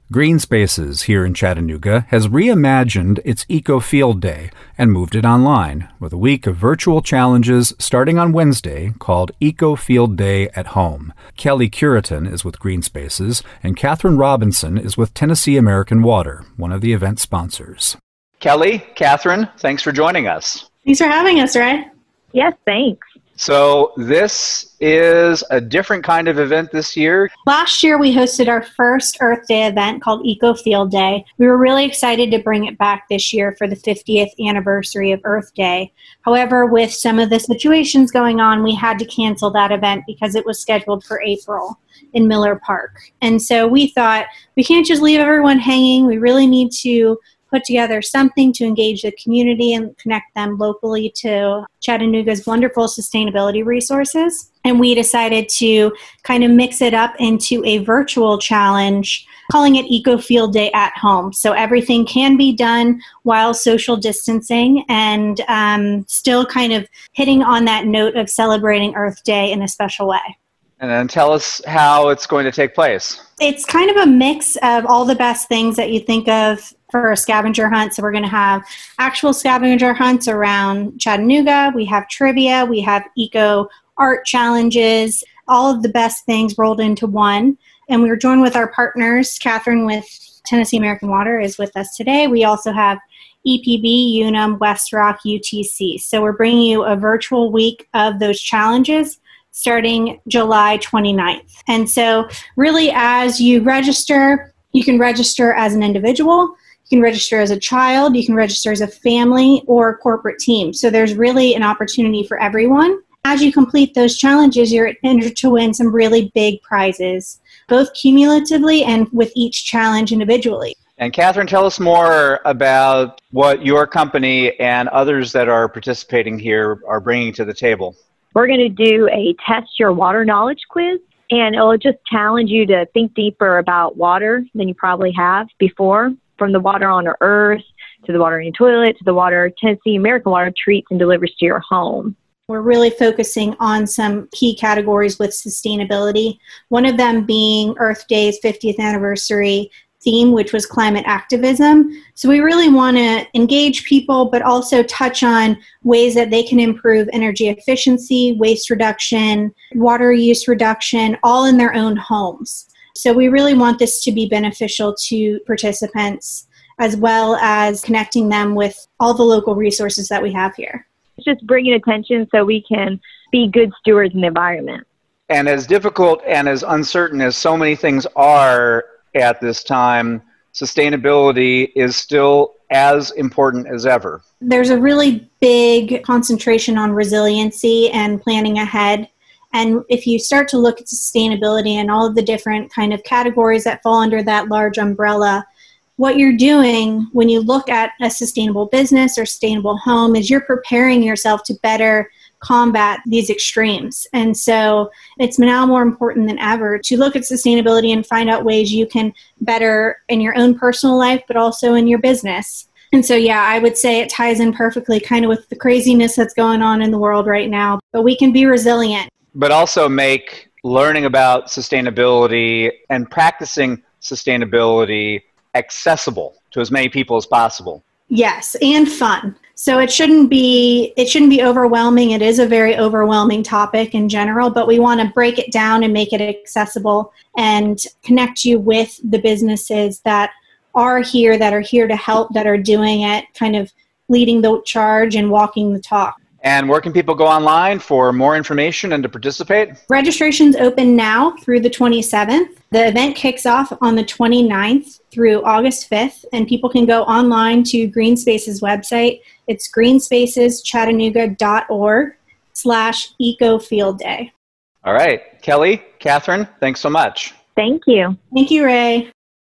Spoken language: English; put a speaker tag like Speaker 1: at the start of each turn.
Speaker 1: Green Spaces here in Chattanooga has reimagined its Eco Field Day and moved it online with a week of virtual challenges starting on Wednesday called Eco Field Day at Home. Kelly Curitan is with Green Spaces, and Catherine Robinson is with Tennessee American Water, one of the event sponsors. Kelly, Catherine, thanks for joining us.
Speaker 2: Thanks for having us, Ray.
Speaker 3: Yes, thanks.
Speaker 1: So this is a different kind of event this year.
Speaker 2: Last year, we hosted our first Earth Day event called Eco Field Day. We were really excited to bring it back this year for the 50th anniversary of Earth Day. However, with some of the situations going on, we had to cancel that event because it was scheduled for April in Miller Park. And so we thought, we can't just leave everyone hanging. We really need to put together something to engage the community and connect them locally to Chattanooga's wonderful sustainability resources. And we decided to kind of mix it up into a virtual challenge, calling it Eco Field Day at Home. So everything can be done while social distancing and still kind of hitting on that note of celebrating Earth Day in a special way.
Speaker 1: And then tell us how it's going to take place.
Speaker 2: It's kind of a mix of all the best things that you think of for a scavenger hunt. So we're going to have actual scavenger hunts around Chattanooga. We have trivia. We have eco art challenges, all of the best things rolled into one. And we were joined with our partners. Catherine with Tennessee American Water is with us today. We also have EPB, Unum, Westrock, UTC. So we're bringing you a virtual week of those challenges starting July 29th. And so really as you register, you can register as an individual, you can register as a child, you can register as a family or corporate team. So there's really an opportunity for everyone. As you complete those challenges, you're entered to win some really big prizes, both cumulatively and with each challenge individually.
Speaker 1: And Catherine, tell us more about what your company and others that are participating here are bringing to the table.
Speaker 3: We're going to do a test your water knowledge quiz, and it'll just challenge you to think deeper about water than you probably have before, from the water on our earth, to the water in your toilet, to the water Tennessee American Water treats and delivers to your home.
Speaker 2: We're really focusing on some key categories with sustainability, one of them being Earth Day's 50th anniversary theme, which was climate activism. So we really want to engage people, but also touch on ways that they can improve energy efficiency, waste reduction, water use reduction, all in their own homes. So we really want this to be beneficial to participants, as well as connecting them with all the local resources that we have here.
Speaker 3: It's just bringing attention so we can be good stewards in the environment.
Speaker 1: And as difficult and as uncertain as so many things are at this time, sustainability is still as important as ever.
Speaker 2: There's a really big concentration on resiliency and planning ahead. And if you start to look at sustainability and all of the different kind of categories that fall under that large umbrella, what you're doing when you look at a sustainable business or sustainable home is you're preparing yourself to better combat these extremes. And so it's now more important than ever to look at sustainability and find out ways you can better in your own personal life, but also in your business. And so, yeah, I would say it ties in perfectly kind of with the craziness that's going on in the world right now, but we can be resilient.
Speaker 1: But also make learning about sustainability and practicing sustainability accessible to as many people as possible.
Speaker 2: Yes, and fun. So it shouldn't be overwhelming. It is a very overwhelming topic in general, but we want to break it down and make it accessible and connect you with the businesses that are here to help, that are doing it, kind of leading the charge and walking the talk.
Speaker 1: And where can people go online for more information and to participate?
Speaker 2: Registration's open now through the 27th. The event kicks off on the 29th through August 5th, and people can go online to Green Spaces website. It's greenspaceschattanooga.org/ecofieldday.
Speaker 1: All right. Kelly, Catherine, thanks so much.
Speaker 3: Thank you.
Speaker 2: Thank you, Ray.